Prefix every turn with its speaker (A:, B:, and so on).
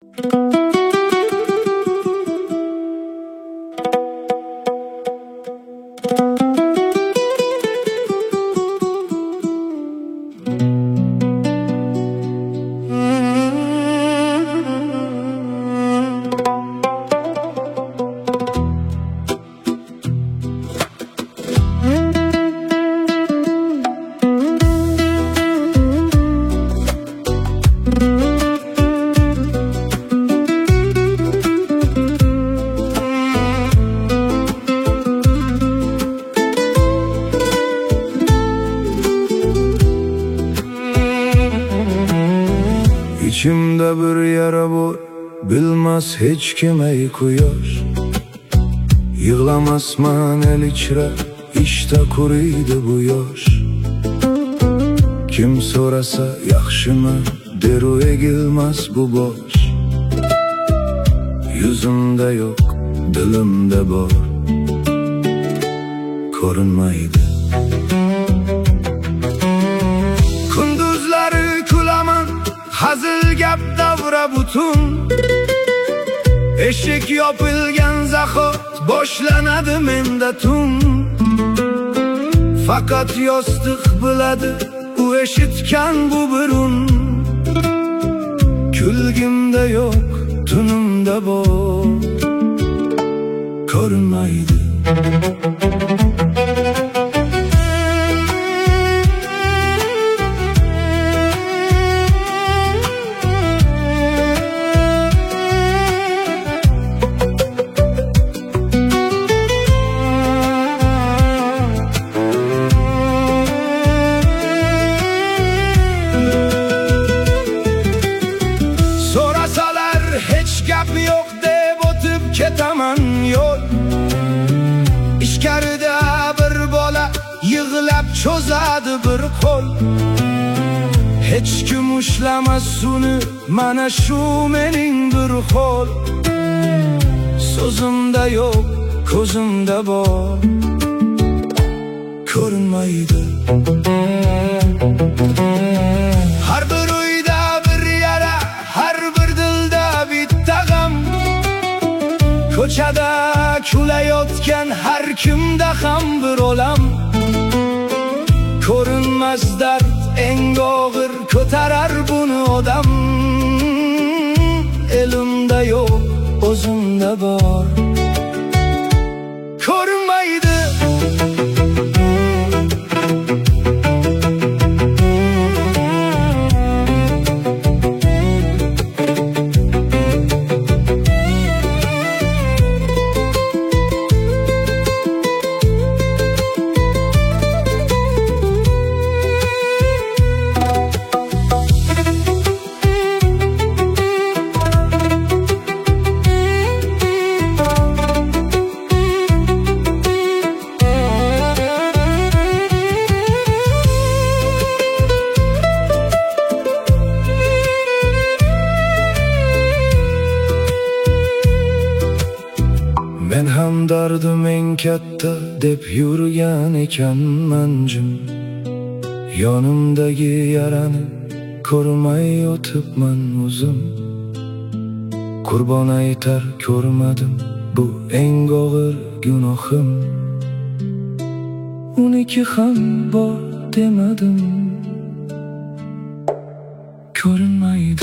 A: İçimde bir yara var, bilmez hiç kime koyar. Yığlamasman el içre, işte kuruydu bu yaş. Kim sorasa yaxşımı, deru egilmez bu boş. Yüzümde yok, dilimde bor, ko'rinmaydi. Kunduzlari kulaman, hazil gap davra butun. Eshik yopilgan zahot, boshlanadi menda tun. Fakat yostiq biladi, u eshitgan bu burun. Kulgimde yok, tunimda bor, ko'rinmaydi. Hech gap yo'q deb o'tib ketaman yo'l. Ichkarida bir bola yig'lab cho'zadi bir qo'l. Hech kim ushlamas uni, mana shu mening bir qo'l. So'zimda yo'q, ko'zimda bor, ko'rinmaydi. Har bir uyda bir yara, har bir dilda bitta g'am. Ko'chada kulayotgan har kimda ham bir olam. Ko'rinmas dard eng og'ir, ko'tarar buni odam. Elimda yo'q, o'zimda bor, ko'rinmaydi. Men ham dardim eng katta deb yurgan ekanman jim. Yonimdagi yarani ko'rmay o'tibman o'zim. Qurbon aytar ko'rmadim, bu eng og'ir gunohim. Uniki ham bor demadim, ko'rinmaydi.